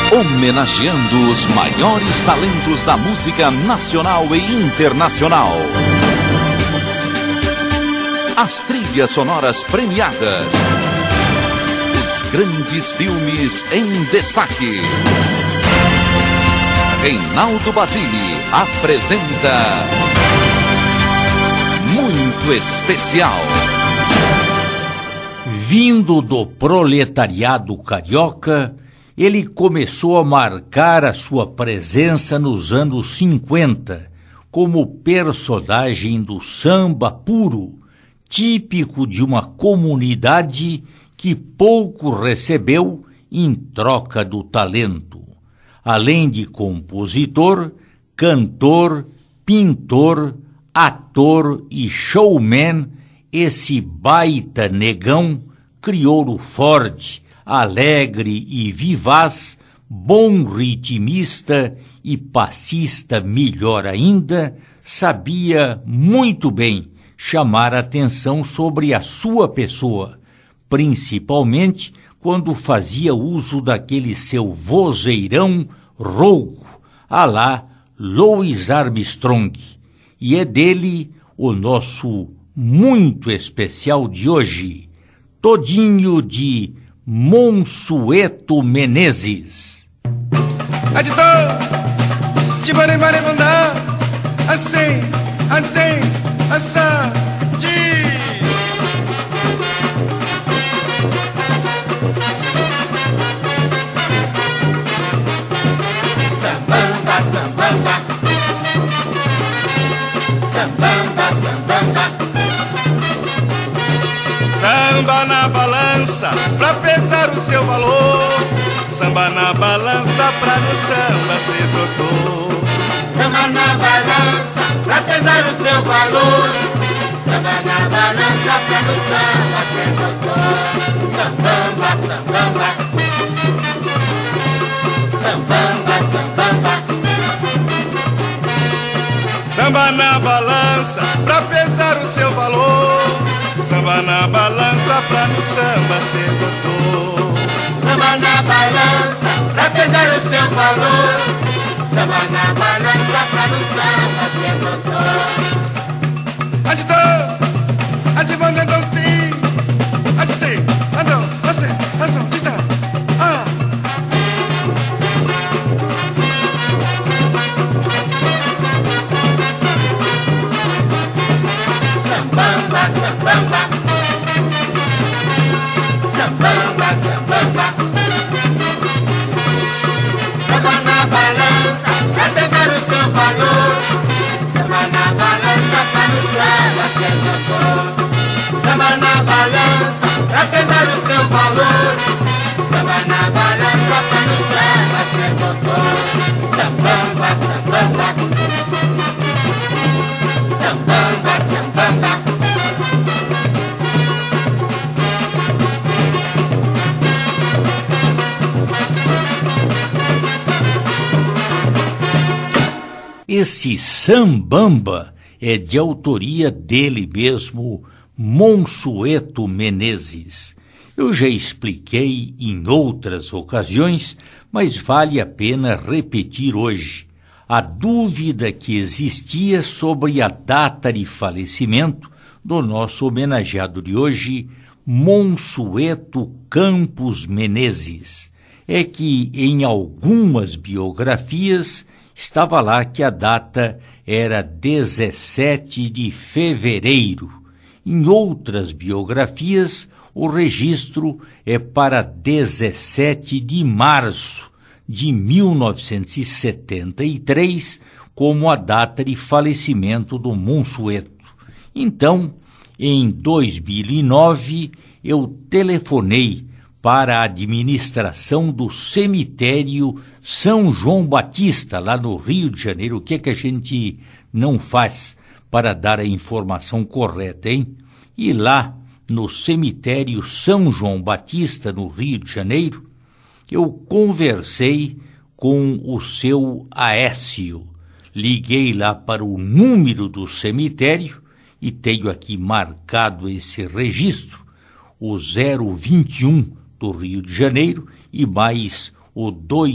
Homenageando os maiores talentos da música nacional e internacional. As trilhas sonoras premiadas. Os grandes filmes em destaque. Reinaldo Basile apresenta Muito Especial. Vindo do proletariado carioca, ele começou a marcar a sua presença nos anos 50 como personagem do samba puro, típico de uma comunidade que pouco recebeu em troca do talento. Além de compositor, cantor, pintor, ator e showman, esse baita negão, crioulo forte, alegre e vivaz, bom ritmista e passista melhor ainda, sabia muito bem chamar atenção sobre a sua pessoa, principalmente quando fazia uso daquele seu vozeirão rouco, à lá Louis Armstrong. E é dele o nosso muito especial de hoje, todinho de Monsueto Menezes. Aditor, te mandei mandar, assim, andei, assá, Sambamba, sambamba, sambamba, sambamba. Samba na balança, pra pesar o seu valor. Samba na balança, pra no samba ser doutor. Samba na balança, pra pesar o seu valor. Samba na balança, pra no samba ser doutor. Sambamba, sambamba, sambamba, sambamba. Samba na balança, pra pesar o seu valor. Samba na balança, pra no samba ser doutor. Samba na balança, pra pesar o seu valor. Samba na balança, pra no samba ser doutor. Aditor, adivando andam ti, aditei, andam, você, andam, tita, ah. Sambamba, sambamba, sambamba, sambamba. Samba na balança, pra pesar o seu valor. Samba na balança, pra no samba ser doutor. Samba na balança, pra pesar o seu valor. Samba na balança, pra no samba ser doutor. Sambamba, sambamba, sambamba, sambamba. Esse sambamba é de autoria dele mesmo, Monsueto Menezes. Eu já expliquei em outras ocasiões, mas vale a pena repetir hoje. A dúvida que existia sobre a data de falecimento do nosso homenageado de hoje, Monsueto Campos Menezes, é que em algumas biografias estava lá que a data era 17 de fevereiro. Em outras biografias, o registro é para 17 de março de 1973, como a data de falecimento do Monsueto. Então, em 2009, eu telefonei para a administração do cemitério São João Batista, lá no Rio de Janeiro. O que é que a gente não faz para dar a informação correta, hein? E lá, no cemitério São João Batista, no Rio de Janeiro, eu conversei com o seu Aécio. Liguei lá para o número do cemitério e tenho aqui marcado esse registro, o 021 do Rio de Janeiro, e mais o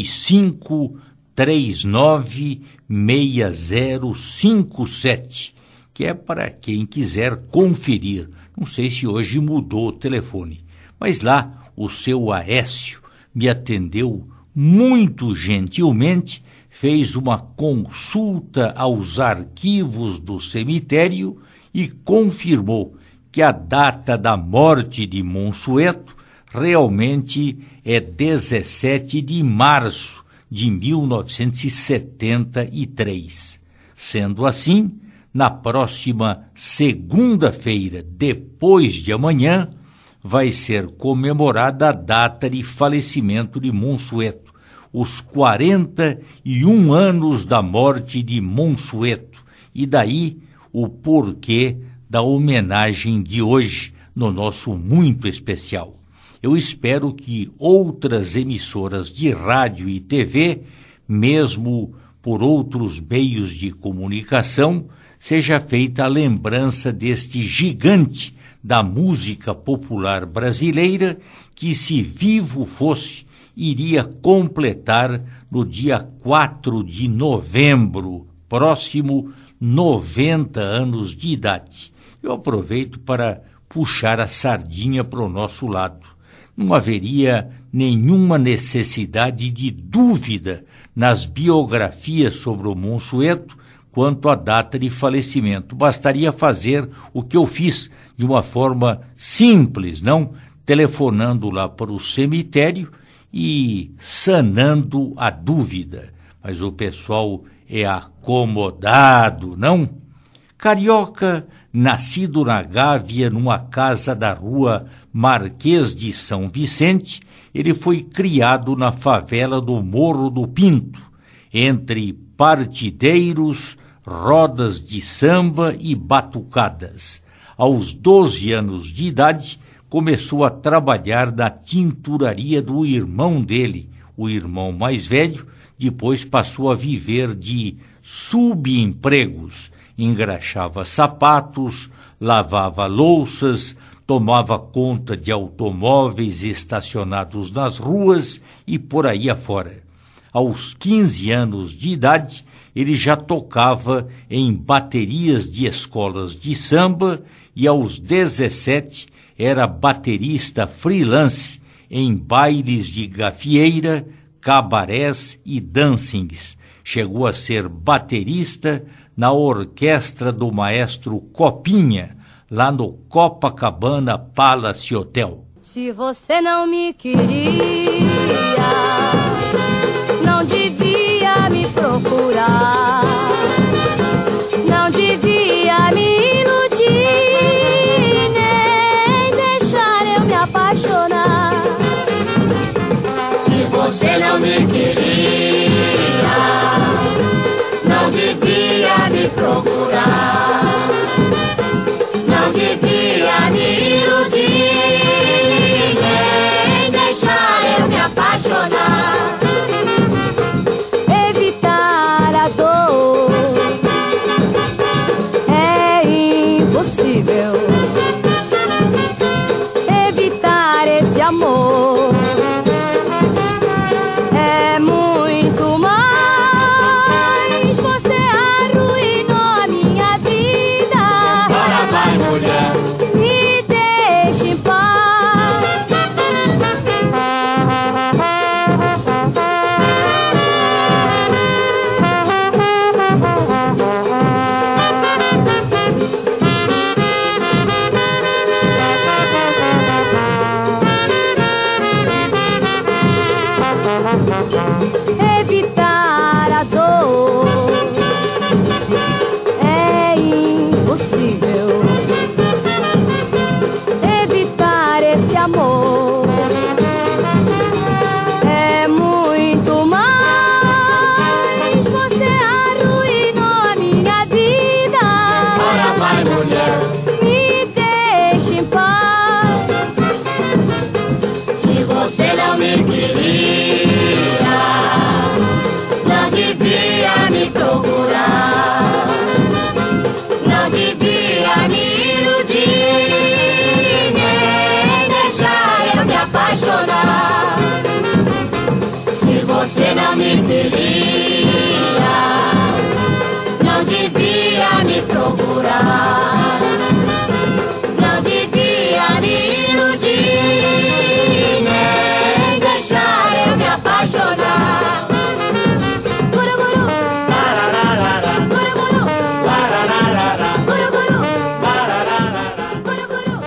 25396057, que é para quem quiser conferir. Não sei se hoje mudou o telefone, mas lá o seu Aécio me atendeu muito gentilmente, fez uma consulta aos arquivos do cemitério e confirmou que a data da morte de Monsueto realmente é 17 de março de 1973. Sendo assim, na próxima segunda-feira, depois de amanhã, vai ser comemorada a data de falecimento de Monsueto, os 41 anos da morte de Monsueto, e daí o porquê da homenagem de hoje no nosso muito especial. Eu espero que outras emissoras de rádio e TV, mesmo por outros meios de comunicação, seja feita a lembrança deste gigante da música popular brasileira que, se vivo fosse, iria completar no dia 4 de novembro próximo 90 anos de idade. Eu aproveito para puxar a sardinha para o nosso lado. Não haveria nenhuma necessidade de dúvida nas biografias sobre o Monsueto quanto à data de falecimento. Bastaria fazer o que eu fiz de uma forma simples, não? Telefonando lá para o cemitério e sanando a dúvida. Mas o pessoal é acomodado, não? Carioca, nascido na Gávea, numa casa da rua Marquês de São Vicente, ele foi criado na favela do Morro do Pinto, entre partideiros, rodas de samba e batucadas. Aos 12 anos de idade, começou a trabalhar na tinturaria do irmão dele, o irmão mais velho. Depois passou a viver de subempregos, engraxava sapatos, lavava louças, tomava conta de automóveis estacionados nas ruas e por aí afora. Aos 15 anos de idade, ele já tocava em baterias de escolas de samba e aos 17 era baterista freelance em bailes de gafieira, cabarés e dancings. Chegou a ser baterista na orquestra do maestro Copinha, lá no Copacabana Palace Hotel. Se você não me queria, não devia me procurar, não devia me iludir, nem deixar eu me apaixonar. Se você não me queria, não devia me procurar, não devia me iludir, nem deixar eu me apaixonar. procurar. Não devia me iludir, nem deixar eu me apaixonar. Guru, guru, guru, guru, guru, guru, guru,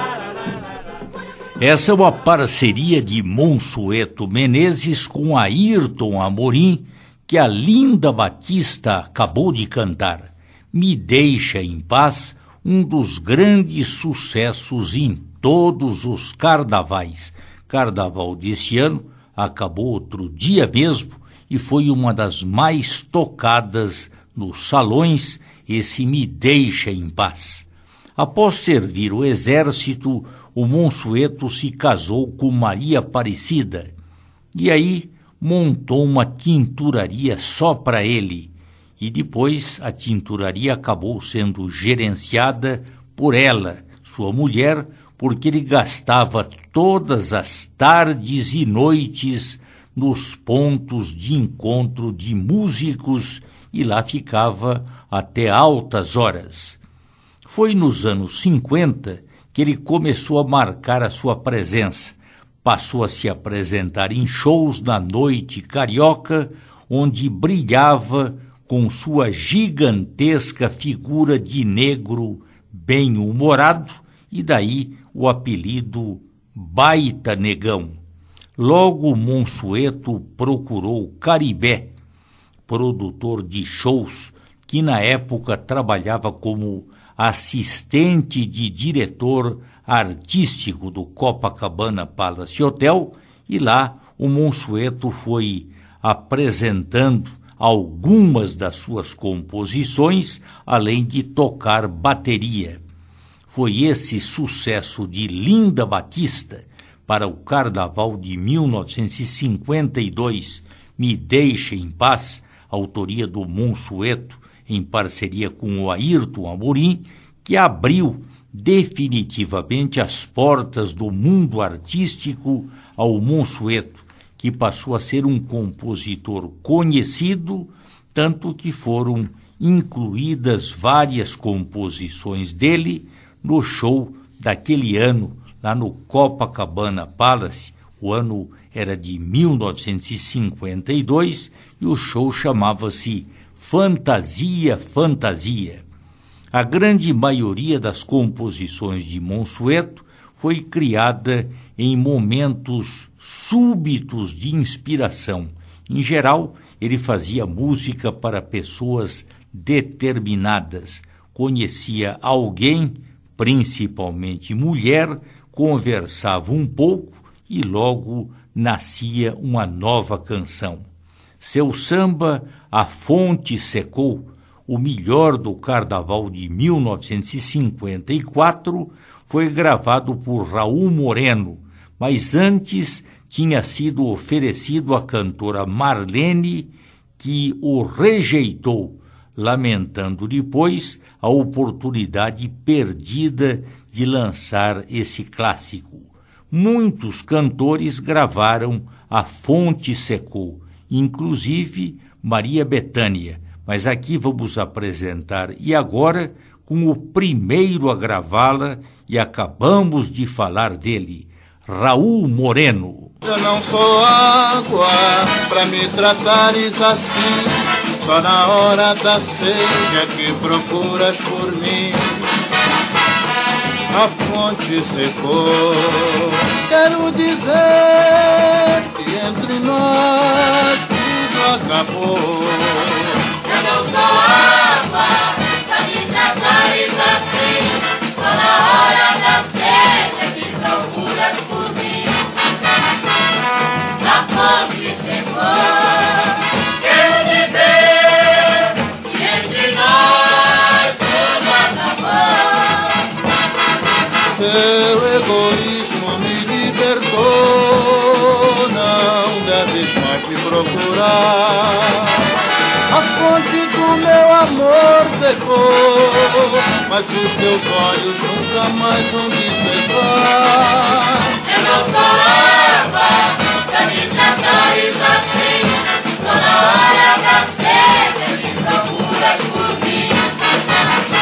guru. Essa é uma parceria de Monsueto Menezes com Ayrton Amorim, que a Linda Batista acabou de cantar. Me Deixa em Paz, um dos grandes sucessos em todos os carnavais. Carnaval desse ano acabou outro dia mesmo e foi uma das mais tocadas nos salões, esse Me Deixa em Paz. Após servir o exército, o Monsueto se casou com Maria Aparecida e aí montou uma tinturaria só para ele, e depois a tinturaria acabou sendo gerenciada por ela, sua mulher, porque ele gastava todas as tardes e noites nos pontos de encontro de músicos e lá ficava até altas horas. Foi nos anos 50 que ele começou a marcar a sua presença. Passou a se apresentar em shows na noite carioca, onde brilhava com sua gigantesca figura de negro bem-humorado, e daí o apelido Baita Negão. Logo Monsueto procurou Caribé, produtor de shows, que na época trabalhava como assistente de diretor artístico do Copacabana Palace Hotel, e lá o Monsueto foi apresentando algumas das suas composições, além de tocar bateria. Foi esse sucesso de Linda Batista para o Carnaval de 1952, Me Deixa em Paz, autoria do Monsueto, em parceria com o Ayrton Amorim, que abriu definitivamente as portas do mundo artístico ao Monsueto, que passou a ser um compositor conhecido, tanto que foram incluídas várias composições dele no show daquele ano, lá no Copacabana Palace. O ano era de 1952 e o show chamava-se Fantasia, Fantasia. A grande maioria das composições de Monsueto foi criada em momentos súbitos de inspiração. Em geral, ele fazia música para pessoas determinadas. Conhecia alguém, principalmente mulher, conversava um pouco e logo nascia uma nova canção. Seu samba, A Fonte Secou, o melhor do Carnaval de 1954, foi gravado por Raul Moreno, mas antes tinha sido oferecido à cantora Marlene, que o rejeitou, lamentando depois a oportunidade perdida de lançar esse clássico. Muitos cantores gravaram A Fonte Secou, inclusive Maria Bethânia, mas aqui vamos apresentar, e agora, com o primeiro a gravá-la, e acabamos de falar dele, Raul Moreno. Eu não sou água pra me tratares assim, só na hora da sede é que procuras por mim. A fonte secou, quero dizer que entre nós tudo acabou. Eu não sou água pra me tratares assim, só na hora da sede é que procuras por mim. A fonte secou, quero dizer que entre nós tudo acabou. Teu egoísmo me libertou, não deves mais me procurar. A fonte do meu amor secou, mas os teus olhos nunca mais vão me secar. Eu não sou água pra me tratares assim, só na hora da sede é que procuras por mim.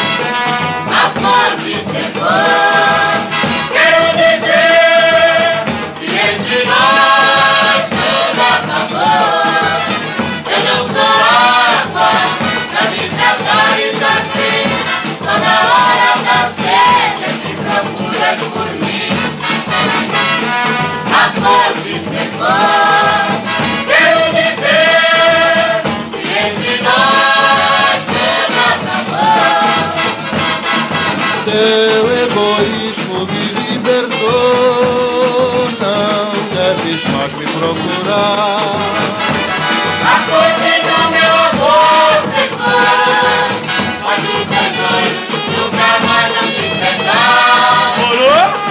for. Quero dizer que entre nós tudo acabou. Teu egoísmo me libertou, não deves mais me procurar. A fonte do meu amor secou, mas os teus olhos nunca mais vão me secar. Morou?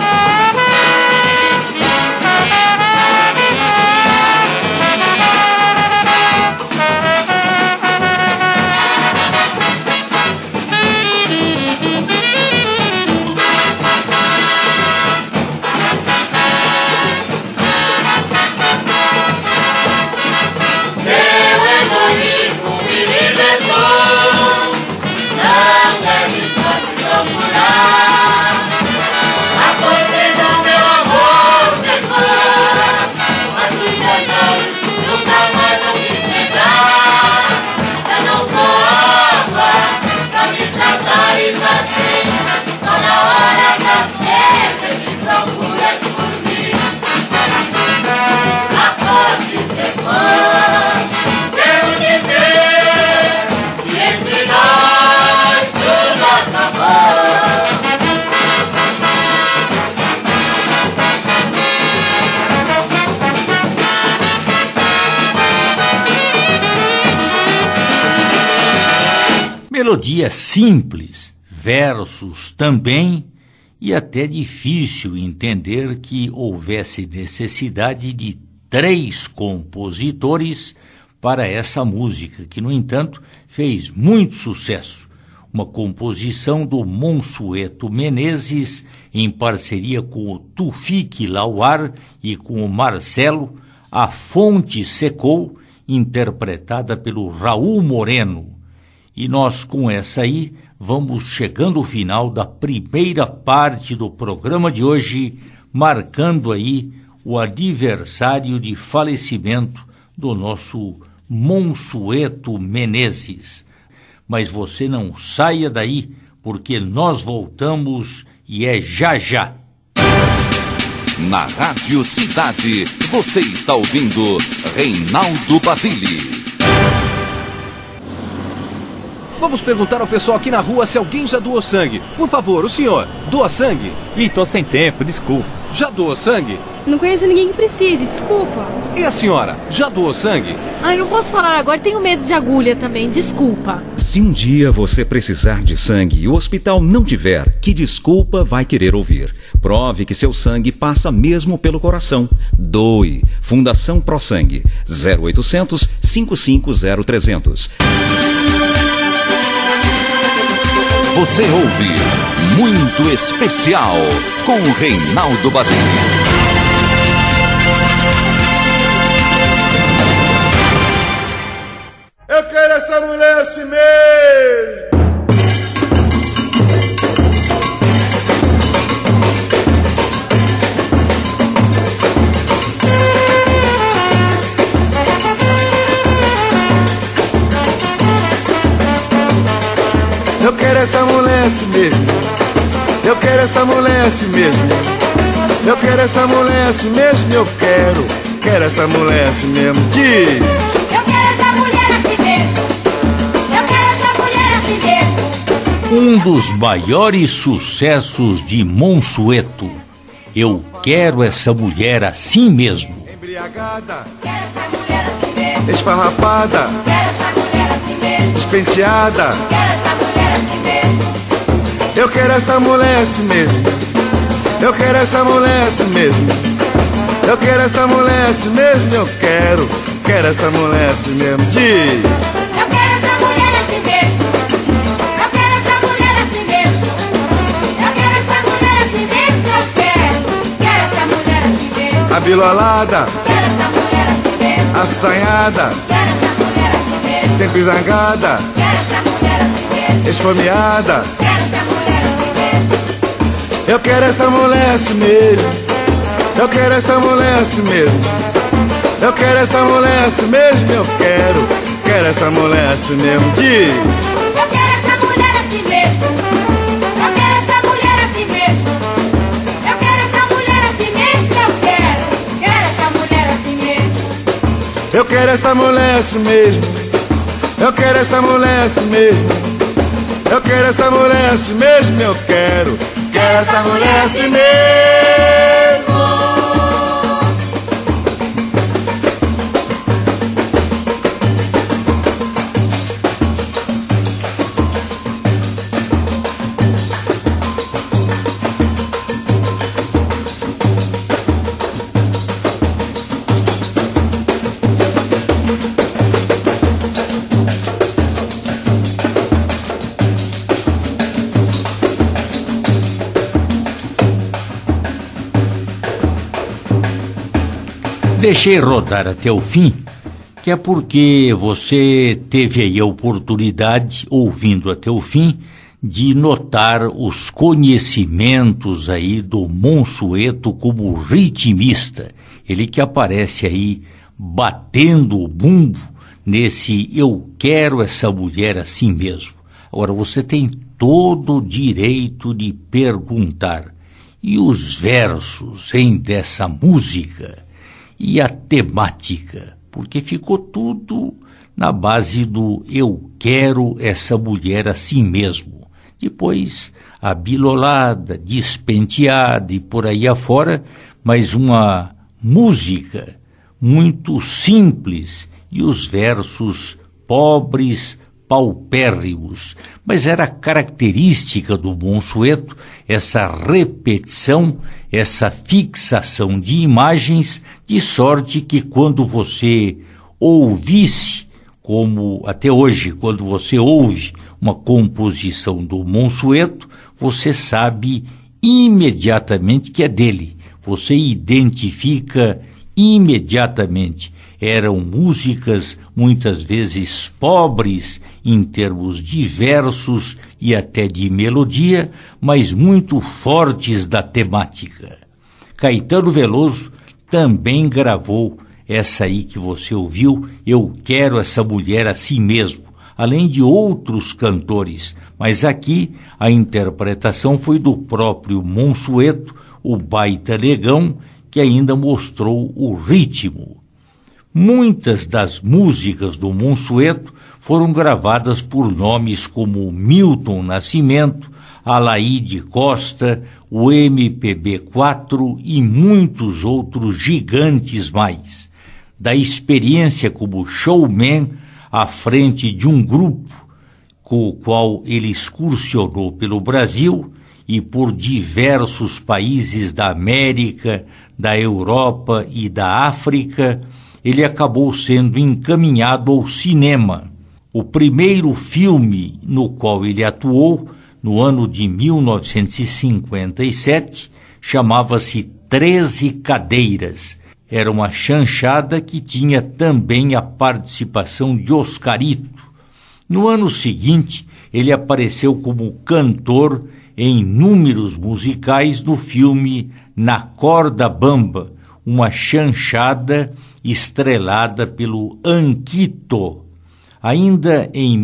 Melodia simples, versos também, e até difícil entender que houvesse necessidade de 3 compositores para essa música, que, no entanto, fez muito sucesso. Uma composição do Monsueto Menezes, em parceria com o Tufik Lauar e com o Marcelo, A Fonte Secou, interpretada pelo Raul Moreno. E nós, com essa aí, vamos chegando ao final da primeira parte do programa de hoje, marcando aí o aniversário de falecimento do nosso Monsueto Menezes. Mas você não saia daí, porque nós voltamos e é já já. Na Rádio Cidade, você está ouvindo Reinaldo Basile. Vamos perguntar ao pessoal aqui na rua se alguém já doou sangue. Por favor, o senhor, doa sangue? Ih, tô sem tempo, desculpa. Já doou sangue? Não conheço ninguém que precise, desculpa. E a senhora, já doou sangue? Ai, não posso falar agora, tenho medo de agulha também, desculpa. Se um dia você precisar de sangue e o hospital não tiver, que desculpa vai querer ouvir? Prove que seu sangue passa mesmo pelo coração. Doe. Fundação Pro Sangue. 0800 550 300. Você ouve Muito Especial com Reinaldo Basile. Eu quero essa mulher assim mesmo. Eu quero essa mulher assim mesmo. Eu quero essa mulher assim mesmo. Eu quero essa mulher assim mesmo. Eu quero essa mulher assim mesmo. Diz. Eu quero essa mulher assim mesmo. Eu quero essa mulher assim mesmo. Um dos maiores sucessos de Monsueto. Eu quero essa mulher assim mesmo. Embriagada, Quero essa mulher assim mesmo. esfarrapada, Quero essa mulher assim mesmo. despenteada. Quero essa mulher assim mesmo. Eu quero essa mulher assim mesmo. Eu quero essa mulher assim mesmo. Eu quero essa mulher assim mesmo. Eu quero essa mulher assim mesmo. Diz. Eu quero essa mulher assim mesmo. Eu quero essa mulher assim mesmo. Eu quero essa mulher assim mesmo. Eu quero essa mulher assim mesmo. Abilolada, Quero essa mulher assim mesmo. assanhada, Quero essa mulher assim mesmo. sempre zangada, Quero essa mulher assim mesmo. esfomeada. Quero essa mulher assim mesmo. Eu quero essa mulher assim mesmo. Eu quero essa mulher assim mesmo. Eu quero essa mulher assim mesmo. Eu quero essa mulher assim mesmo. Diz. Eu quero essa mulher assim mesmo. Eu quero essa mulher assim mesmo. Eu quero essa mulher assim mesmo. Eu quero essa mulher assim mesmo. Eu quero essa mulher assim mesmo. Eu quero essa mulher assim mesmo. Eu quero essa mulher assim mesmo. Eu quero essa mulher assim mesmo. Deixei rodar até o fim, que é porque você teve aí a oportunidade, ouvindo até o fim, de notar os conhecimentos aí do Monsueto como ritmista. Ele que aparece aí batendo o bumbo nesse Eu Quero Essa Mulher Assim Mesmo. Agora, você tem todo o direito de perguntar, e os versos, hein, dessa música? E a temática, porque ficou tudo na base do Eu Quero Essa Mulher Assim Mesmo. Depois a bilolada, despenteada e por aí afora, mas uma música muito simples e os versos pobres, paupérrimos. Mas era característica do Monsueto essa repetição, essa fixação de imagens, de sorte que quando você ouvisse, como até hoje, quando você ouve uma composição do Monsueto, você sabe imediatamente que é dele. Você identifica imediatamente. Eram músicas muitas vezes pobres em termos de versos e até de melodia, mas muito fortes da temática. Caetano Veloso também gravou essa aí que você ouviu, Eu Quero Essa Mulher Assim Mesmo, além de outros cantores, mas aqui a interpretação foi do próprio Monsueto, o baita negão, que ainda mostrou o ritmo. Muitas das músicas do Monsueto foram gravadas por nomes como Milton Nascimento, Alaide Costa, o MPB4 e muitos outros gigantes mais. Da experiência como showman à frente de um grupo com o qual ele excursionou pelo Brasil e por diversos países da América, da Europa e da África, ele acabou sendo encaminhado ao cinema. O primeiro filme no qual ele atuou, no ano de 1957, chamava-se 13 Cadeiras. Era uma chanchada que tinha também a participação de Oscarito. No ano seguinte, ele apareceu como cantor em números musicais no filme Na Corda Bamba, uma chanchada estrelada pelo Anquito. Ainda em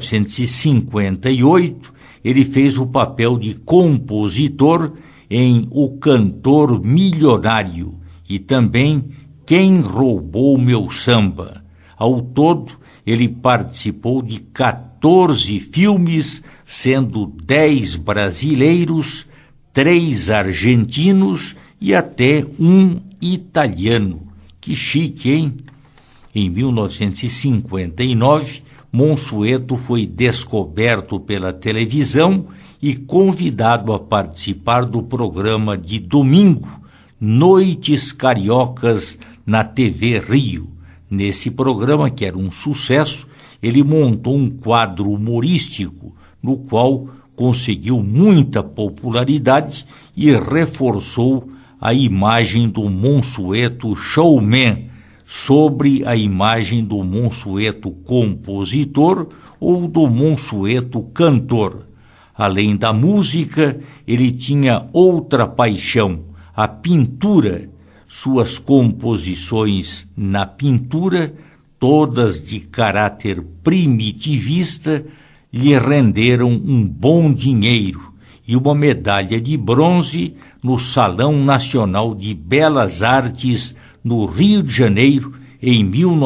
1958, ele fez o papel de compositor em O Cantor Milionário e também Quem Roubou Meu Samba. Ao todo, ele participou de 14 filmes, sendo 10 brasileiros, 3 argentinos e até um italiano. Que chique, hein? Em 1959, Monsueto foi descoberto pela televisão e convidado a participar do programa de domingo, Noites Cariocas, na TV Rio. Nesse programa, que era um sucesso, ele montou um quadro humorístico, no qual conseguiu muita popularidade e reforçou a imagem do Monsueto showman sobre a imagem do Monsueto compositor ou do Monsueto cantor. Além da música, ele tinha outra paixão, a pintura. Suas composições na pintura, todas de caráter primitivista, lhe renderam um bom dinheiro e uma medalha de bronze no Salão Nacional de Belas Artes, no Rio de Janeiro, em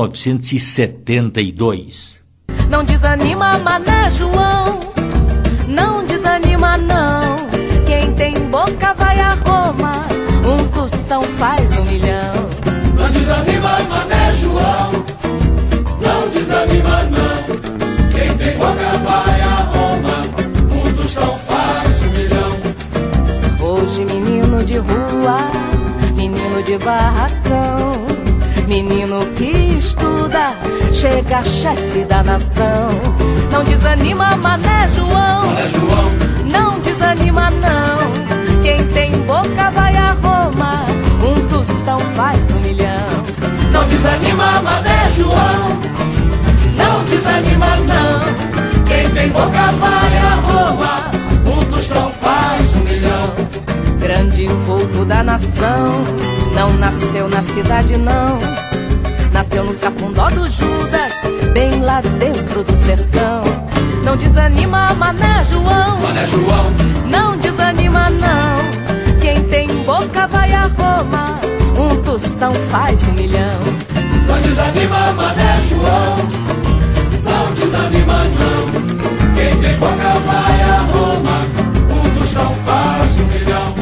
1972. Não desanima, Mané João, não desanima não. Quem tem boca vai a Roma, um tostão faz 1 milhão. Não desanima, Mané João, não desanima não. Quem tem boca vai a Roma, um tostão faz 1 milhão. Hoje menino de rua, menino de barracão, menino que estuda, chega chefe da nação. Não desanima, Mané João, Mané João, não desanima não. Quem tem boca vai a Roma, um tostão faz 1 milhão. não desanima, Mané João, não desanima não. Quem tem boca vai a Roma, um tostão faz 1 milhão. Grande fogo da nação, não nasceu na cidade não. Nasceu nos cafundó do Judas, bem lá dentro do sertão. Não desanima, Mané João, Mané João, não desanima não. Quem tem boca vai a Roma, um tostão faz 1 milhão. não desanima, Mané João, não desanima não. Quem tem boca vai a Roma, um tostão faz 1 milhão.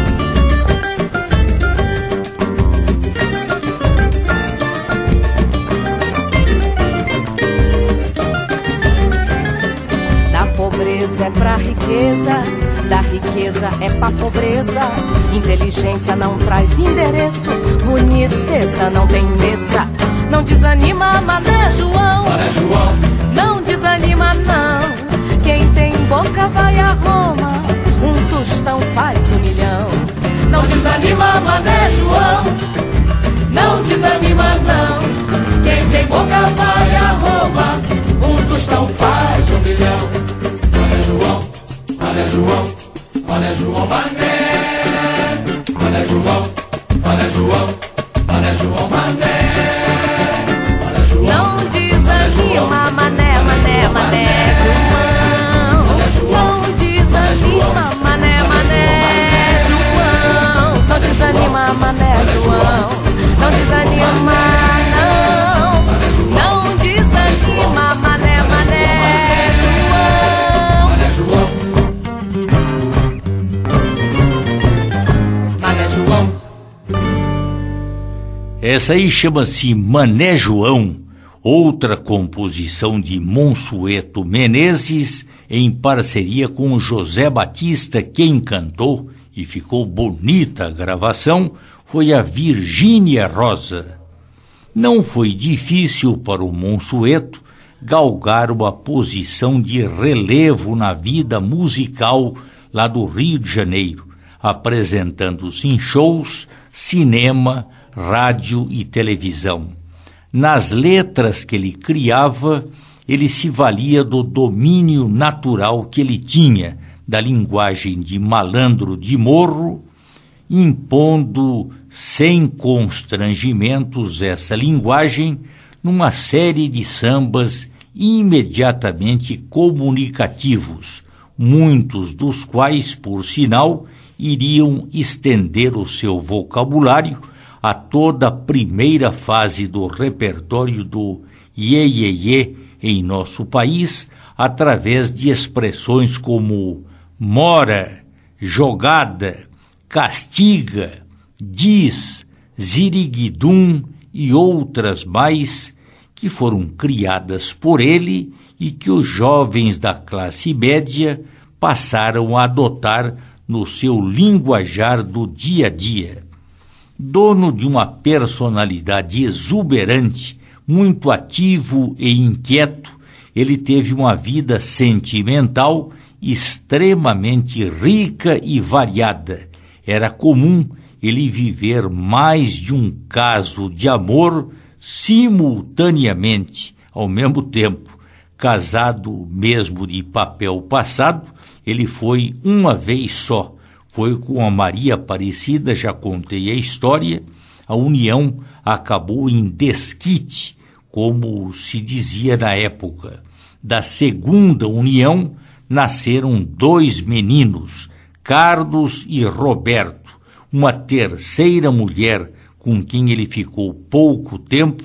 Pobreza é pra riqueza, da riqueza é pra pobreza. Inteligência não traz endereço, boniteza não tem mesa. Não desanima, Mané João, Mané João, não desanima não. Quem tem boca vai a Roma, um tostão faz 1 milhão. não desanima, Mané João, não desanima não. Quem tem boca vai a Roma, um tostão faz 1 milhão. Mané João, Mané João, Mané João, Mané, Mané João, Mané João, Mané João, Mané, Mané João. Não desanima, Mané, Mané, Mané João. Não desanima, Mané, Mané João. Não desanima, Mané João. Não desanima, não. Não desanima, Mané, Mané João. Mané João. Essa aí chama-se Mané João, outra composição de Monsueto Menezes, em parceria com José Batista. Quem cantou, e ficou bonita a gravação, foi a Virgínia Rosa. Não foi difícil para o Monsueto galgar uma posição de relevo na vida musical lá do Rio de Janeiro, apresentando-se em shows, cinema, rádio e televisão. Nas letras que ele criava, ele se valia do domínio natural que ele tinha da linguagem de malandro de morro, impondo sem constrangimentos essa linguagem numa série de sambas imediatamente comunicativos, muitos dos quais, por sinal, iriam estender o seu vocabulário a toda a primeira fase do repertório do iê-iê-iê em nosso país, através de expressões como mora, jogada, castiga, diz, ziriguidum e outras mais que foram criadas por ele e que os jovens da classe média passaram a adotar no seu linguajar do dia a dia. Dono de uma personalidade exuberante, muito ativo e inquieto, ele teve uma vida sentimental extremamente rica e variada. Era comum ele viver mais de um caso de amor simultaneamente, ao mesmo tempo. Casado mesmo de papel passado, ele foi uma vez só. Foi com a Maria Aparecida, já contei a história. A união acabou em desquite, como se dizia na época. Da segunda união nasceram 2 meninos, Carlos e Roberto. Uma terceira mulher com quem ele ficou pouco tempo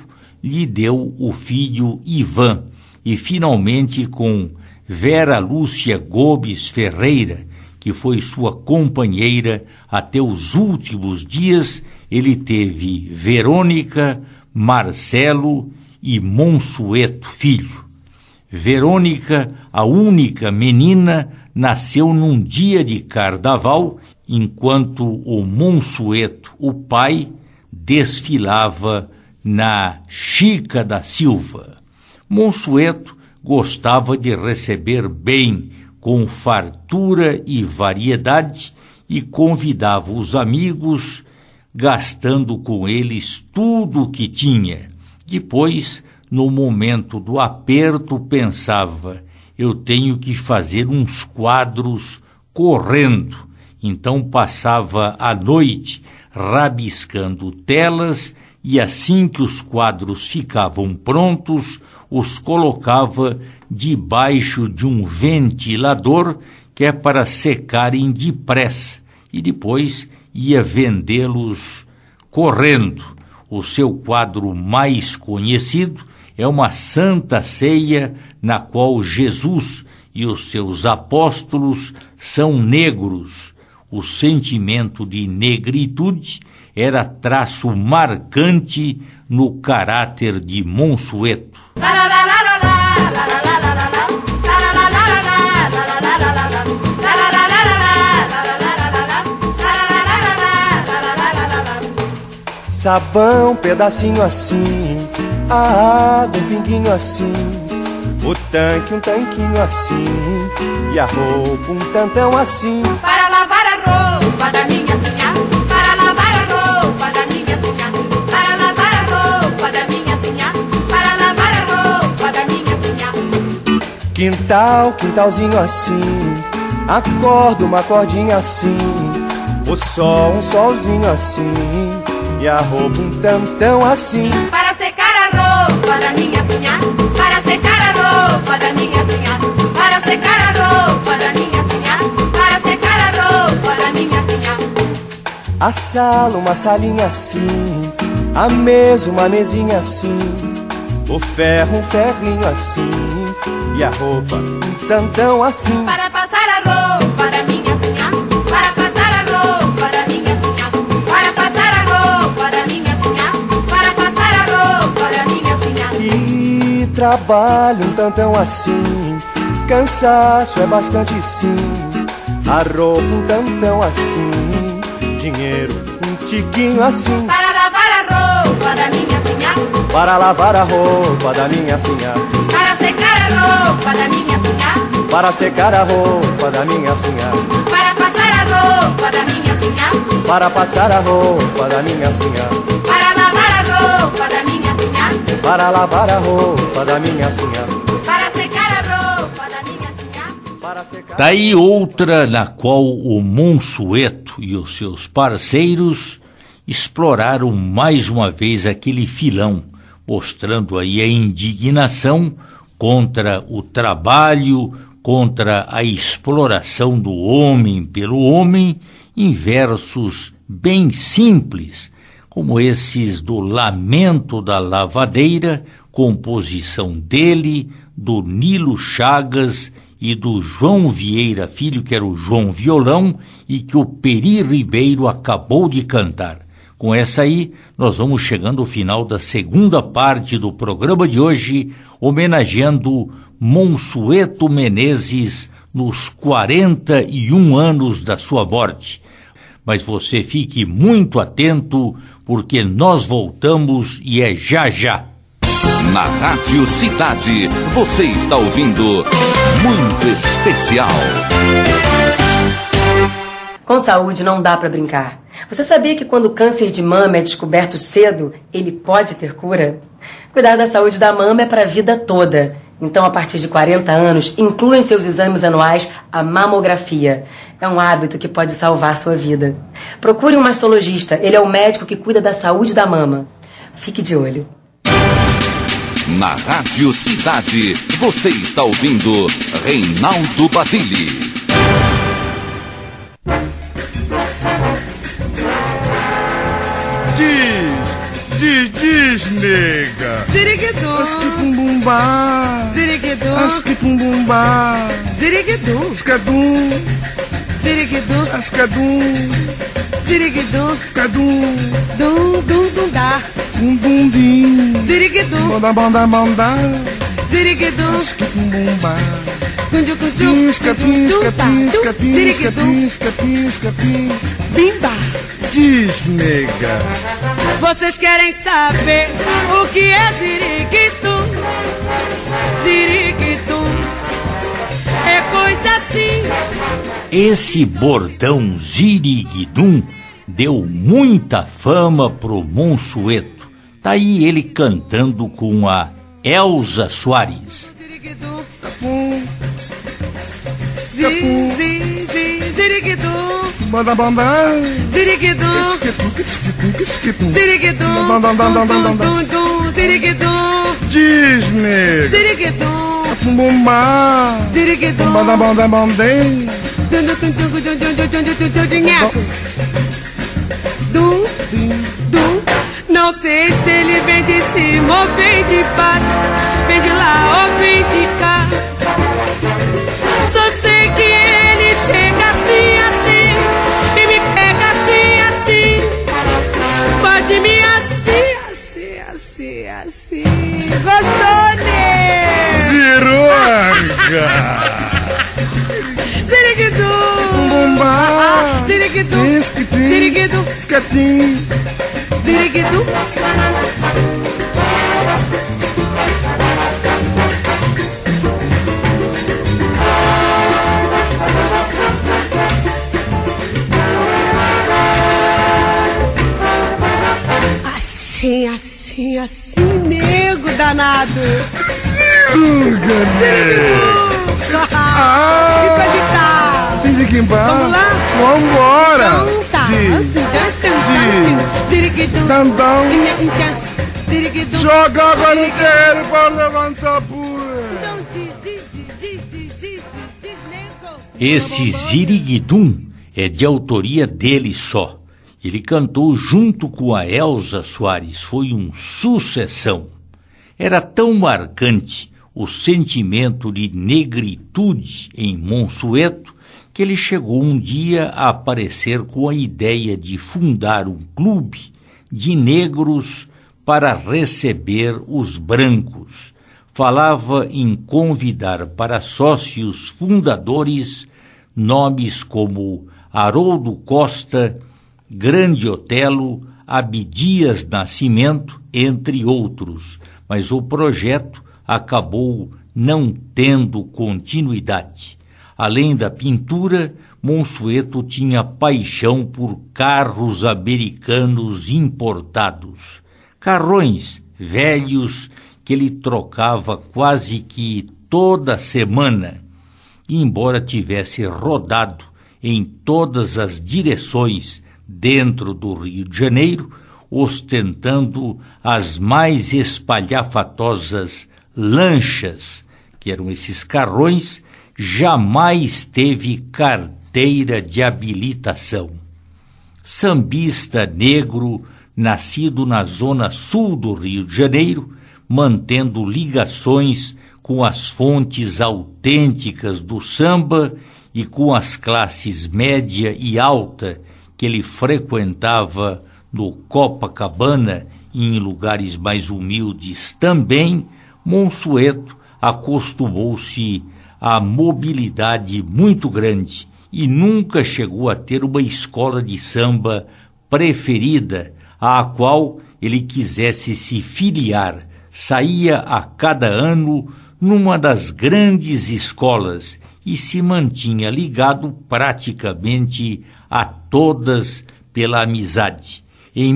lhe deu o filho Ivan, e finalmente com Vera Lúcia Gomes Ferreira, que foi sua companheira até os últimos dias, ele teve Verônica, Marcelo e Monsueto filho. Verônica, a única menina, nasceu num dia de carnaval, enquanto o Monsueto, o pai, desfilava na Chica da Silva. Monsueto gostava de receber bem, com fartura e variedade, e convidava os amigos, gastando com eles tudo o que tinha. Depois, no momento do aperto, pensava: eu tenho que fazer uns quadros correndo. Então passava a noite rabiscando telas, e assim que os quadros ficavam prontos, os colocava debaixo de um ventilador, que é para secarem depressa, e depois ia vendê-los correndo. O seu quadro mais conhecido é uma Santa Ceia, na qual Jesus e os seus apóstolos são negros. O sentimento de negritude era traço marcante no caráter de Monsueto. Sabão, pedacinho assim, a água, um pinguinho assim, o tanque, um tanquinho assim, e a roupa, um tantão assim. Para lavar a roupa da minha sinhá, para lavar a roupa da minha sinhá, para lavar a roupa da minha sinhá, para lavar a roupa da minha sinhá. Quintal, quintalzinho assim, a corda, uma cordinha assim, o sol, um solzinho assim, e a roupa, um tantão assim. Para secar a roupa da minha sinhá, para secar a roupa da minha sinhá, para secar a roupa da minha sinhá, para secar a roupa da minha sinhá. A sala, uma salinha assim, a mesa, uma mesinha assim, o ferro, um ferrinho assim, e a roupa, um tantão assim. Para passar a roupa da minha sinhá, para passar a roupa da minha sinhá, para passar a roupa da minha sinhá, para passar a roupa da minha sinhá. E trabalho um tantão assim, cansaço é bastante sim, a roupa um tantão assim, dinheiro um tiquinho assim. Para lavar a roupa da minha sinhá, para lavar a roupa da minha sinhá, para secar a roupa da minha sinhá, para secar a roupa da minha sinhá, para passar a roupa da minha sinhá, para passar a roupa da minha sinhá, para lavar a roupa da minha sinhá, para lavar a roupa da minha sinhá, para secar a roupa da minha sinhá, para secar. Daí outra na qual o Monsueto e os seus parceiros exploraram mais uma vez aquele filão, mostrando aí a indignação contra o trabalho, contra a exploração do homem pelo homem, em versos bem simples, como esses do Lamento da Lavadeira, composição dele, do Nilo Chagas e do João Vieira Filho, que era o João Violão, e que o Peri Ribeiro acabou de cantar. Com essa aí, nós vamos chegando ao final da segunda parte do programa de hoje, homenageando Monsueto Menezes nos 41 anos da sua morte. Mas você fique muito atento, porque nós voltamos e é já já. Na Rádio Cidade, você está ouvindo Muito Especial. Com saúde não dá para brincar. Você sabia que quando o câncer de mama é descoberto cedo, ele pode ter cura? Cuidar da saúde da mama é para a vida toda. Então, a partir de 40 anos, inclua em seus exames anuais a mamografia. É um hábito que pode salvar sua vida. Procure um mastologista, ele é o médico que cuida da saúde da mama. Fique de olho. Na Rádio Cidade, você está ouvindo Reinaldo Basile. Diz, nega. ziriguidum, Asquipumbumba, ziriguidum, Asquipumbumba, ziriguidum, Escadum, ziriguidum, Ascadum, ziriguidum, Escadum, dum, dum, dum, dá, Bumbumdim, ziriguidum, Banda, banda, banda, ziriguidum, Asquipumbumba, cunju, cunju, Pisca, pisca, pisca, pisca, pisca, pisca, pisca, bimba. Diz, nega. Vocês querem saber o que é ziriguidum? Ziriguidum é coisa assim. Esse bordão ziriguidum deu muita fama pro Monsueto. Tá aí ele cantando com a Elza Soares. Ziriguidum, Capum, ziriguidum, banda, banda, ziriguidum, Esquitum, ziriguidum, Dum, dum, dum, dum, dum, dum. dum, dum, ziriguidum, Diz, nega. ziriguidum, Capumbumba, ziriguidum, banda, banda, bandei, dum, dum, dum, dum, dum, dum, dum, dum, dum, dum, nheco. Dum, dum. Não sei se ele vem de cima ou vem de baixo, vem de lá ou vem de cá. Só sei que ele chega assim, assim, e me pega assim, assim. Pode me assim, assim, assim, assim. Gostou, né? Piroca, Ziriguidum, Bumbumba, ziriguidum, Esquitim, ziriguidum, Escatim, ziriguidum. Assim, assim, assim, nego danado. Que coisa de tal. Ziriguimba, Vamos lá? Vambora. Então tá. Ziriguidum, Dandão, ziriguidum. joga água no terreiro pra levantar a poeira. Então diz, nego. Esse ziriguidum é de autoria dele só. Ele cantou junto com a Elza Soares, foi um sucessão. Era tão marcante o sentimento de negritude em Monsueto que ele chegou um dia a aparecer com a ideia de fundar um clube de negros para receber os brancos. Falava em convidar para sócios fundadores nomes como Haroldo Costa, Grande Otelo, Abdias Nascimento, entre outros, mas o projeto acabou não tendo continuidade. Além da pintura, Monsueto tinha paixão por carros americanos importados, carrões velhos que ele trocava quase que toda semana. E embora tivesse rodado em todas as direções dentro do Rio de Janeiro, ostentando as mais espalhafatosas lanchas, que eram esses carrões, jamais teve carteira de habilitação. Sambista negro, nascido na zona sul do Rio de Janeiro, mantendo ligações com as fontes autênticas do samba e com as classes média e alta que ele frequentava no Copacabana e em lugares mais humildes também, Monsueto acostumou-se à mobilidade muito grande e nunca chegou a ter uma escola de samba preferida à qual ele quisesse se filiar. Saía a cada ano numa das grandes escolas e se mantinha ligado praticamente a todas pela amizade. Em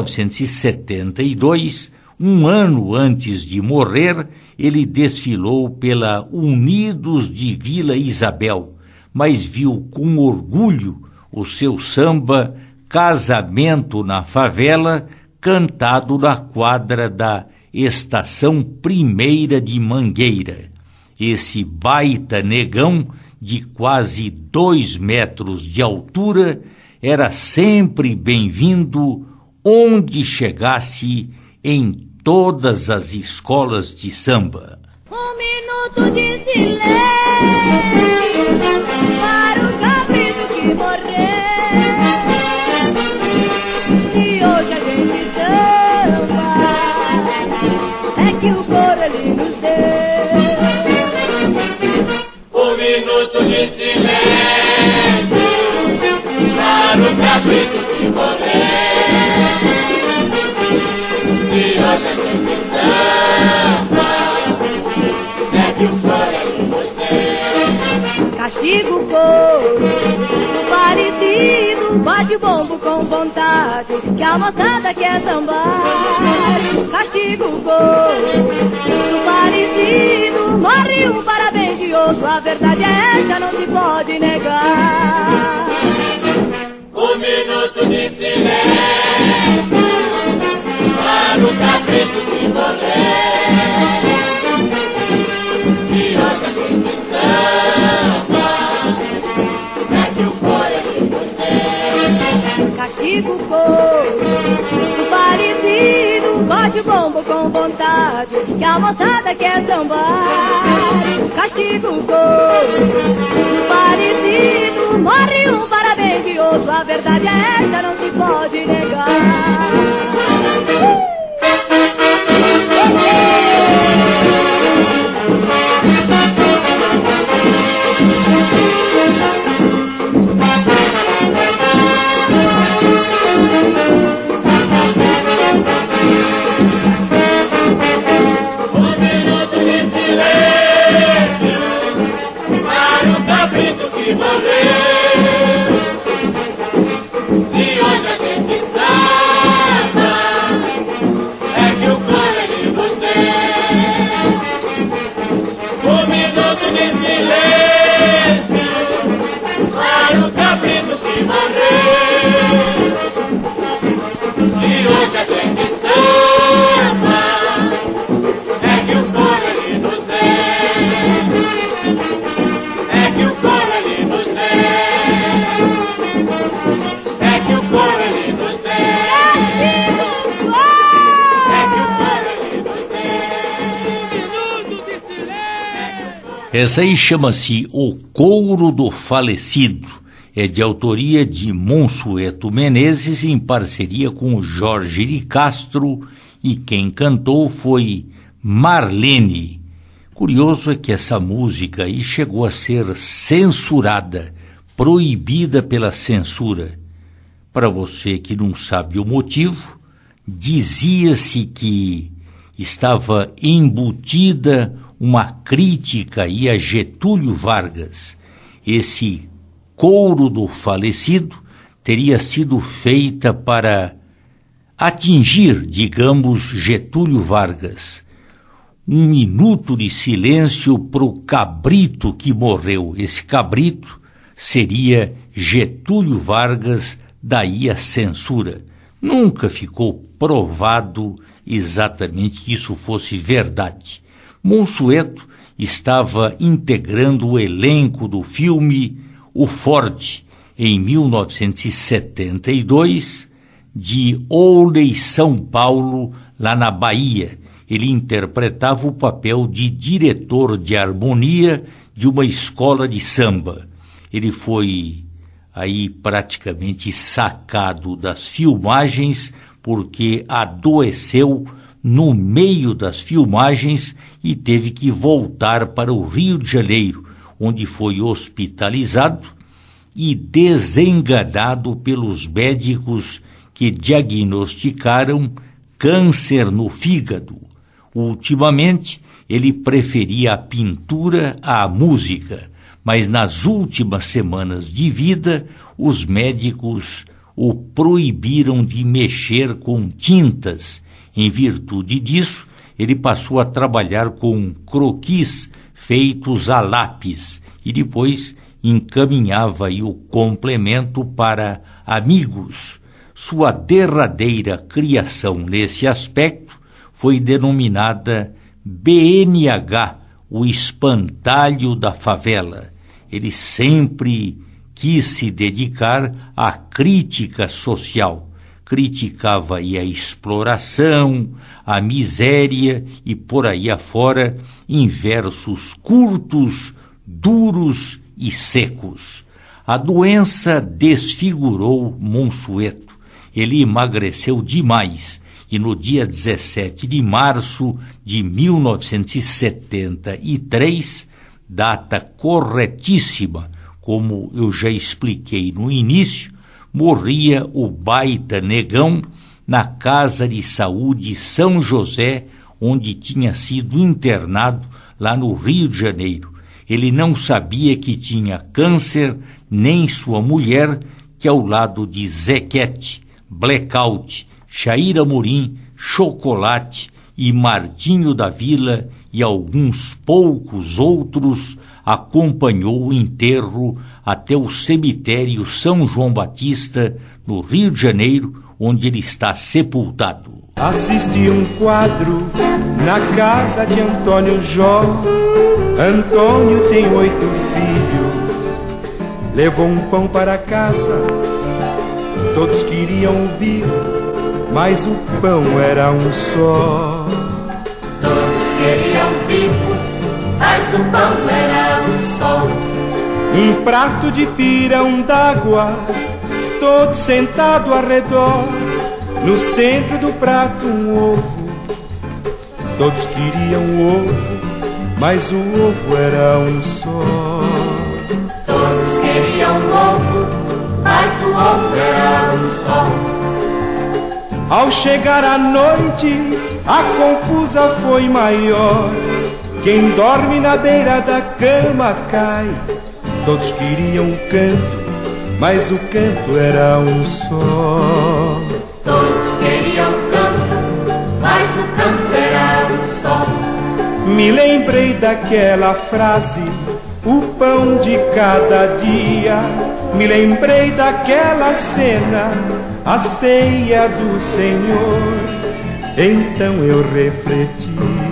1972, um ano antes de morrer, ele desfilou pela Unidos de Vila Isabel, mas viu com orgulho o seu samba Casamento na Favela, cantado na quadra da Estação Primeira de Mangueira. Esse baita negão, de quase 2 metros de altura, era sempre bem-vindo onde chegasse, em todas as escolas de samba. Um minuto de silêncio para o cabrito que morreu. E hoje a gente samba, é que o coro ele nos deu. Um minuto de silêncio para o cabrito que morreu. E hoje a gente samba, é que o coro ele nos deu. Castiga o couro, o parecido, bate bombo com vontade, que a moçada quer sambar. Castiga o couro, o parecido, morre um parabéns de outro, a verdade é esta, não se pode negar. Um minuto de silêncio para o cabrito que morreu. E hoje a gente samba, é que o coro ele nos deu. Castiga o couro, o parecido, bate bombo com vontade, que a moçada quer sambar. Castiga o couro, o parecido, morre um parabéns de outro, a verdade é esta, não se pode negar. Essa aí chama-se O Couro do Falecido. É de autoria de Monsueto Menezes em parceria com Jorge de Castro, e quem cantou foi Marlene. Curioso é que essa música aí chegou a ser censurada, proibida pela censura. Para você que não sabe o motivo, dizia-se que estava embutida uma crítica aí a Getúlio Vargas. Esse couro do falecido teria sido feita para atingir, digamos, Getúlio Vargas. Um minuto de silêncio para o cabrito que morreu. Esse cabrito seria Getúlio Vargas, daí a censura. Nunca ficou provado exatamente que isso fosse verdade. Monsueto estava integrando o elenco do filme O Forte, em 1972, de Ouley, São Paulo, lá na Bahia. Ele interpretava o papel de diretor de harmonia de uma escola de samba. Ele foi aí praticamente sacado das filmagens porque adoeceu no meio das filmagens e teve que voltar para o Rio de Janeiro, onde foi hospitalizado e desenganado pelos médicos que diagnosticaram câncer no fígado. Ultimamente, ele preferia a pintura à música, mas nas últimas semanas de vida, os médicos o proibiram de mexer com tintas. Em virtude disso, ele passou a trabalhar com croquis feitos a lápis e depois encaminhava aí o complemento para amigos. Sua derradeira criação nesse aspecto foi denominada BNH, o espantalho da favela. Ele sempre quis se dedicar à crítica social. criticava aí a exploração, a miséria e por aí afora, em versos curtos, duros e secos. A doença desfigurou Monsueto. Ele emagreceu demais e no dia 17 de março de 1973, data corretíssima, como eu já expliquei no início, morria o baita Negão na Casa de Saúde São José, onde tinha sido internado lá no Rio de Janeiro. Ele não sabia que tinha câncer, nem sua mulher, que ao lado de Zequete, Blackout, Chaira Amorim, Chocolate e Martinho da Vila e alguns poucos outros, acompanhou o enterro até o cemitério São João Batista, no Rio de Janeiro, onde ele está sepultado. Assisti um quadro na casa de Antônio Jó. Antônio tem 8 filhos, levou um pão para casa. Todos queriam o bico, mas o pão era um só. Todos queriam o bico, mas o pão era um só. Um prato de pirão d'água, todos sentados ao redor. No centro do prato um ovo. Todos queriam o ovo, mas o ovo era um só. Todos queriam o ovo, mas o ovo era um só. Ao chegar a noite, a confusa foi maior. Quem dorme na beira da cama cai. Todos queriam o canto, mas o canto era um só. Todos queriam o canto, mas o canto era um só. Me lembrei daquela frase, o pão de cada dia. Me lembrei daquela cena, a ceia do Senhor. Então eu refleti,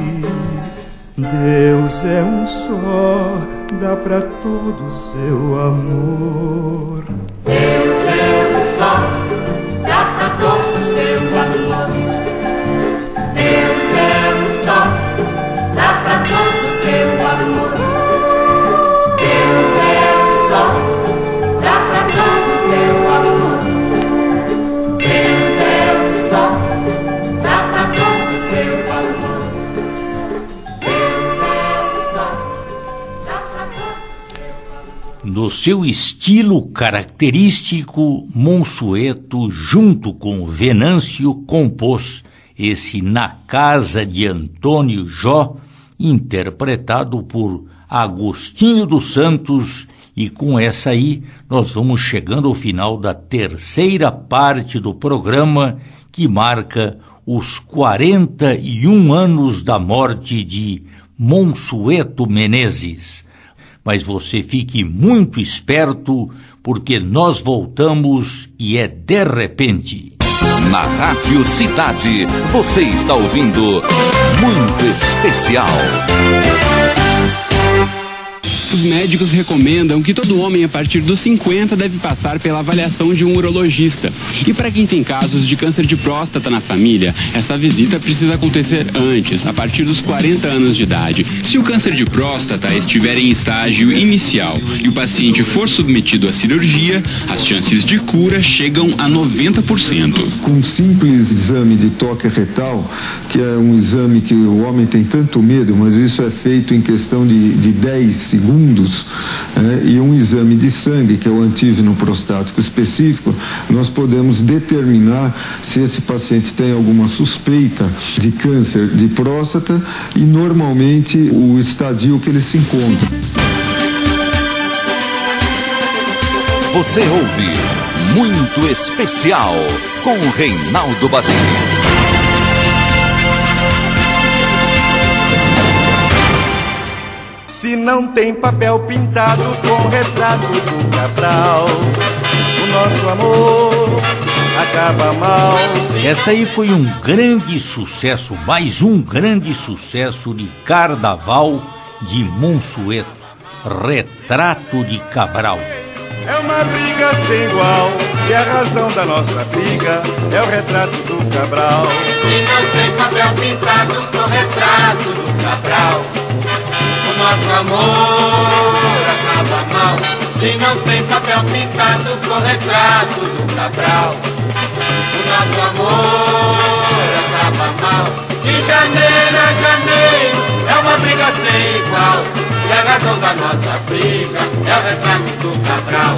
Deus é um só, dá pra todo o seu amor. Deus é um só, dá pra todo o seu amor. Deus é um só, dá pra todo o seu amor. Deus é um só, dá pra todo o seu amor. Deus é um só, dá pra todo o seu amor. Deus é um só, dá pra todo o seu amor. No seu estilo característico, Monsueto, junto com Venâncio, compôs esse Na Casa de Antônio Jó, interpretado por Agostinho dos Santos, e com essa aí nós vamos chegando ao final da terceira parte do programa, que marca os 41 anos da morte de Monsueto Menezes. Mas você fique muito esperto, porque nós voltamos e é de repente. Na Rádio Cidade, você está ouvindo Muito Especial. Os médicos recomendam que todo homem a partir dos 50 deve passar pela avaliação de um urologista. E para quem tem casos de câncer de próstata na família, essa visita precisa acontecer antes, a partir dos 40 anos de idade. Se o câncer de próstata estiver em estágio inicial e o paciente for submetido à cirurgia, as chances de cura chegam a 90%. Com um simples exame de toque retal, que é um exame que o homem tem tanto medo, mas isso é feito em questão de 10 segundos, e um exame de sangue, que é o antígeno prostático específico, nós podemos determinar se esse paciente tem alguma suspeita de câncer de próstata e normalmente o estadio que ele se encontra. Você ouve Muito Especial com Reinaldo Basile. Se não tem papel pintado com retrato do Cabral, o nosso amor acaba mal. Essa aí foi um grande sucesso, mais um grande sucesso de carnaval de Monsueto, Retrato de Cabral. é uma briga sem igual. E a razão da nossa briga é o retrato do Cabral. Se não tem papel pintado com o retrato do Cabral, o nosso amor acaba mal. Se não tem papel pintado com o retrato do Cabral, o nosso amor acaba mal. De janeiro a janeiro é uma briga sem igual. E a razão da nossa briga é o retrato do Cabral.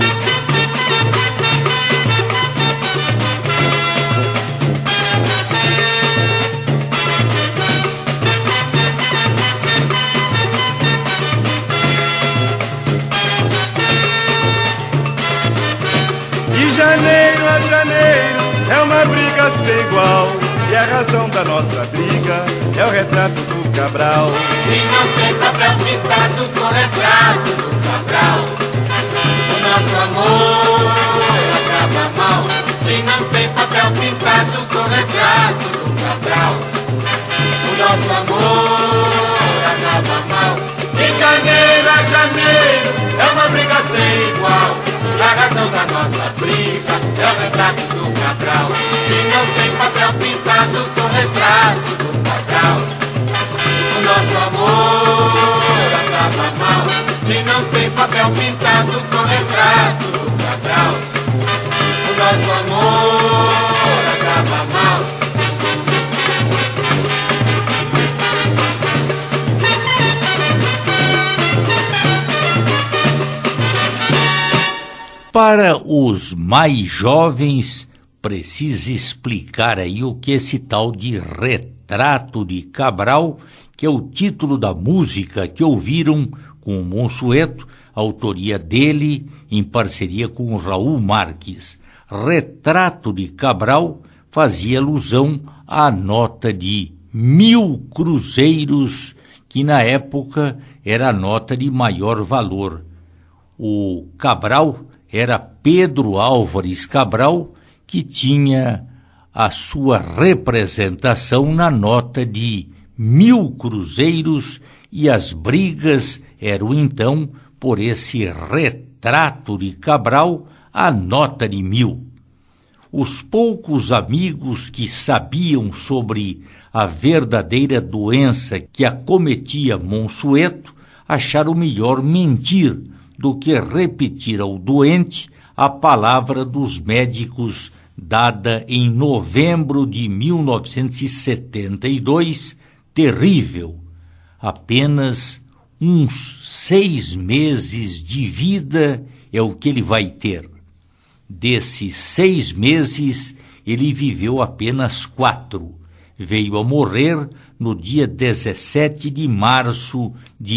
De janeiro a janeiro é uma briga sem igual. E a razão da nossa briga é o retrato do Cabral. Se não tem papel pintado com o retrato do Cabral, o nosso amor acaba mal. Se não tem papel pintado com o retrato do Cabral, o nosso amor acaba mal. De janeiro a janeiro é uma briga sem igual. E a razão da nossa briga é o retrato do Cabral. Se não tem papel pintado com o retrato do Cabral, o nosso amor acaba mal. Se não tem papel pintado com o retrato do Cabral, o nosso amor acaba mal. Para os mais jovens, precisa explicar aí o que é esse tal de Retrato de Cabral, que é o título da música que ouviram com o Monsueto, autoria dele em parceria com o Raul Marques. Retrato de Cabral fazia alusão à nota de 1.000 cruzeiros, que na época era a nota de maior valor. O Cabral era Pedro Álvares Cabral, que tinha a sua representação na nota de 1.000 cruzeiros, e as brigas eram então por esse Retrato de Cabral, a nota de 1.000. Os poucos amigos que sabiam sobre a verdadeira doença que acometia Monsueto acharam melhor mentir do que repetir ao doente a palavra dos médicos dada em novembro de 1972, terrível. Apenas uns 6 meses de vida é o que ele vai ter. Desses 6 meses, ele viveu apenas 4. Veio a morrer no dia 17 de março de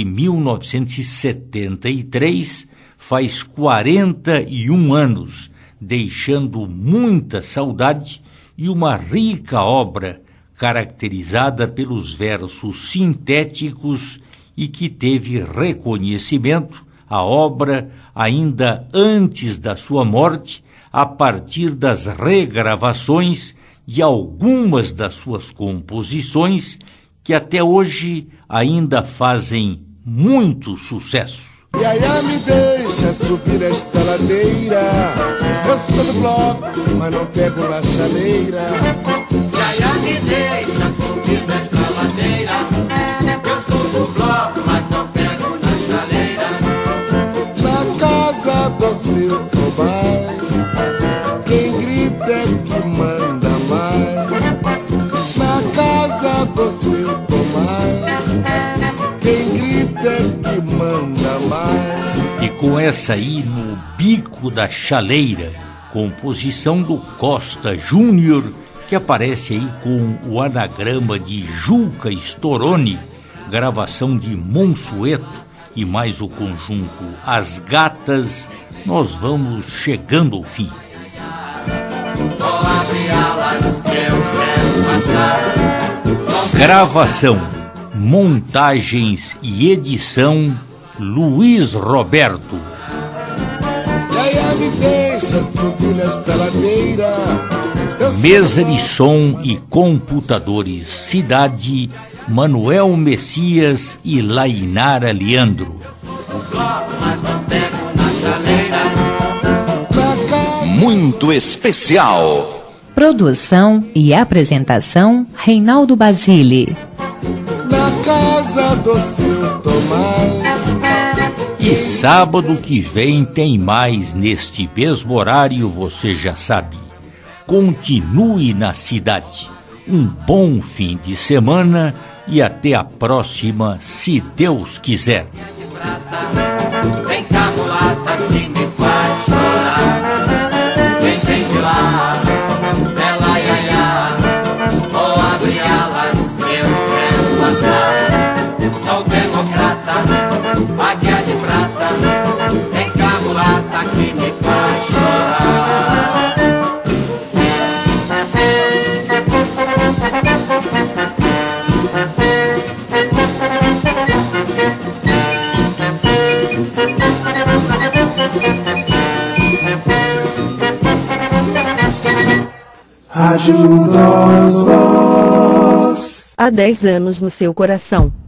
1973, faz 41 anos, deixando muita saudade e uma rica obra caracterizada pelos versos sintéticos e que teve reconhecimento, a obra, ainda antes da sua morte, a partir das regravações de algumas das suas composições, que até hoje ainda fazem muito sucesso. Iaia, me deixa subir esta ladeira. Eu sou do bloco, mas não pego na chaleira. Iaia, me deixa subir nesta ladeira. Eu sou do bloco, mas não pego na chaleira. Na casa do seu Tomás, quem grita é que manda mais. Na casa do seu Tomás, quem grita é que manda mais. E com essa aí no Bico da Chaleira, composição do Costa Júnior, que aparece aí com o anagrama de Juca Storoni, gravação de Monsueto e mais o conjunto As Gatas, nós vamos chegando ao fim. Gravação, montagens e edição Luiz Roberto. Mesa de som e computadores, Cidade, Manuel Messias e Lainara Leandro. O bloco, mas não pego na chaleira. muito especial. Produção e apresentação, Reinaldo Basile. Na casa do seu Tomás. E sábado que vem tem mais neste mesmo horário, você já sabe. Continue na cidade. Um bom fim de semana e até a próxima, se Deus quiser. Vem cá, mulata, que me faz chorar. Quem vem de lá, bela iaiá, vou abrir alas, eu quero passar. Sou democrata, águia de prata. Vem cá, mulata, que me faz chorar. Ajuda-os vós. Há 10 anos no seu coração.